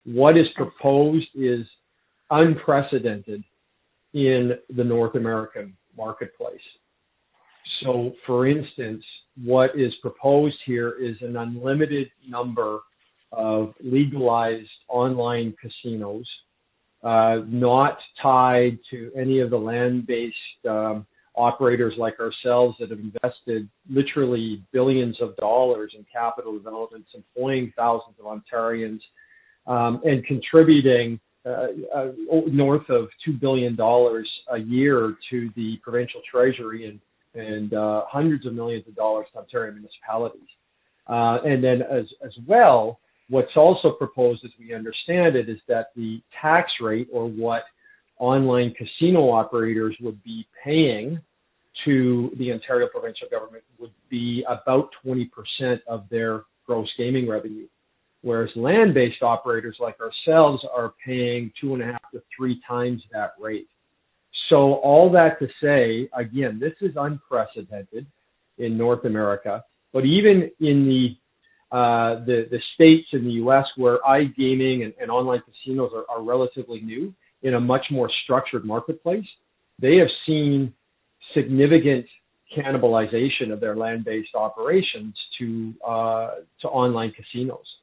what is proposed is unprecedented in the North American marketplace. So, for instance, what is proposed here is an unlimited number of legalized online casinos, not tied to any of the land-based operators like ourselves that have invested literally billions of dollars in capital developments, employing thousands of Ontarians, and contributing north of $2 billion a year to the provincial treasury and hundreds of millions of dollars to Ontario municipalities. And then as well, what's also proposed, as we understand it, is that the tax rate, or what online casino operators would be paying to the Ontario provincial government, would be about 20% of their gross gaming revenue, whereas land-based operators like ourselves are paying 2.5 to 3 times that rate. So all that to say, again, this is unprecedented in North America, but even in the states in the U.S. where iGaming and online casinos are relatively new, in a much more structured marketplace, they have seen significant cannibalization of their land-based operations to online casinos.